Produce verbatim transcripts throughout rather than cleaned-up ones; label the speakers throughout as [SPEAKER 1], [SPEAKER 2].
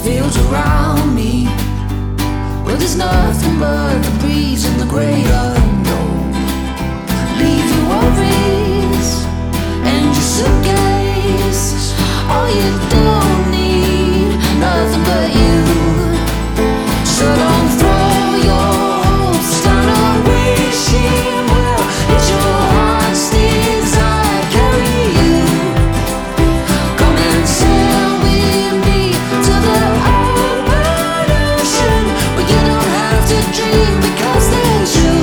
[SPEAKER 1] fields around me, where there's nothing but the breeze and the great unknown. Leave your worries and your suitcase. All you don't need, nothing but you. So don't throw your hopes down on wishing well. It's your heart's desire carry you. Come and sail with me to the open ocean, where you don't have to dream because there's you.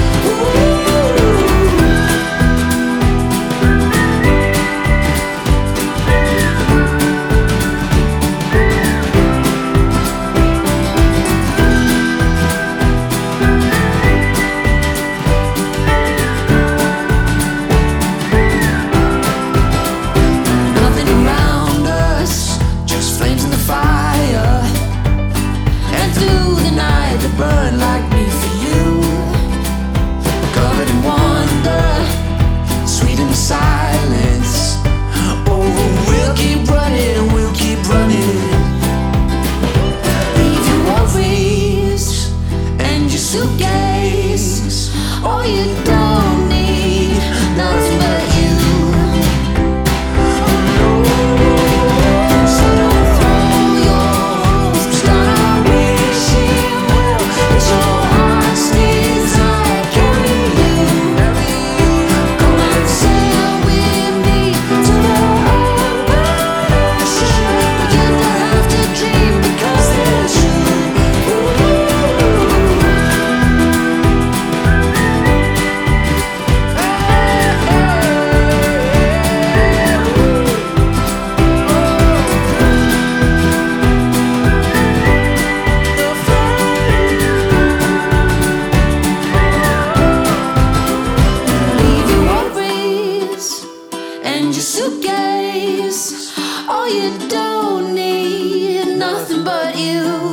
[SPEAKER 1] Nothing around us, just flames in the fire, and through the night they burn like me for you. Covered in wonder, sweet in the silence. Oh, we'll keep running and we'll keep running. Leave your worries and your suitcase. All you don't need, nothing but you. So don't throw your hopes down on wishing well. It's your heart's desire carry you. Come and sail with me to the open ocean, where you don't have to dream because there's you. Leave your worries and your suitcase. All you don't need, nothing but you.